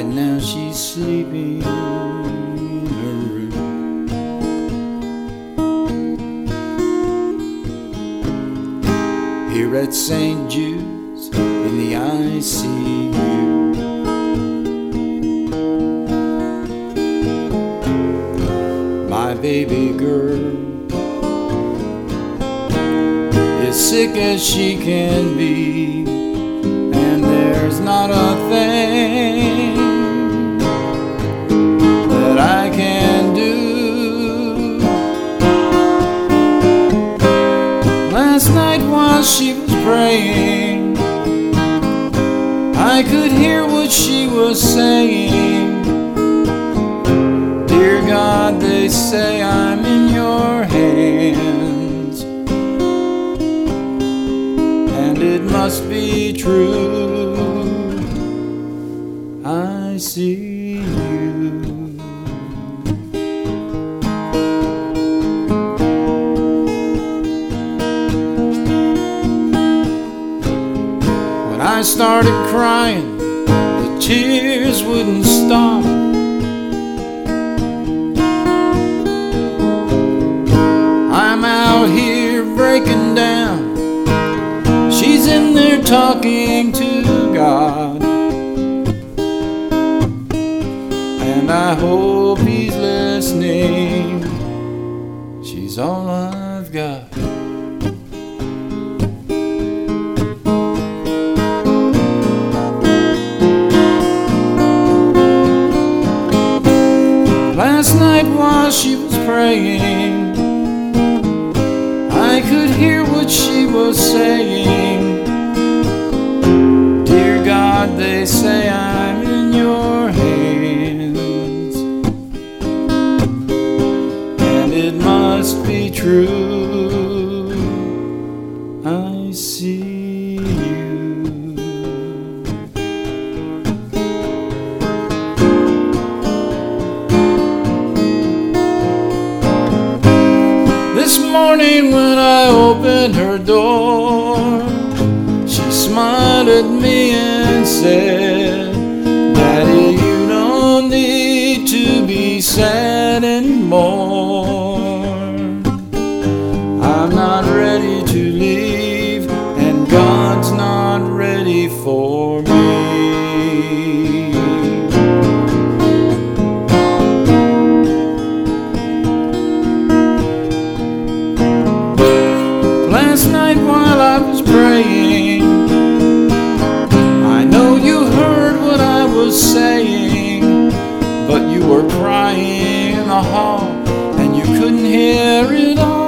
and now she's sleeping in her room. Here at St. Jude's in the ICU, my baby girl as sick as she can be, and there's not a thing that I can do. Last night while she was praying, I could hear what she was saying. Dear God, they say I'm in your hands, and it must be true. I see you. When I started crying, the tears wouldn't stop. I'm out here breaking down, she's in there talking to God, and I hope he's listening. She's all I've got. Last night while she was praying, I could hear what she was saying. Dear God, they say I'm in your hands, and it must be true. I see you. This morning when I opened her door, she smiled at me and said, Daddy, you don't need to be sad anymore. I'm not ready to leave, and God's not ready for me. Last night while I was praying, I know you heard what I was saying, but you were crying in the hall and you couldn't hear it all.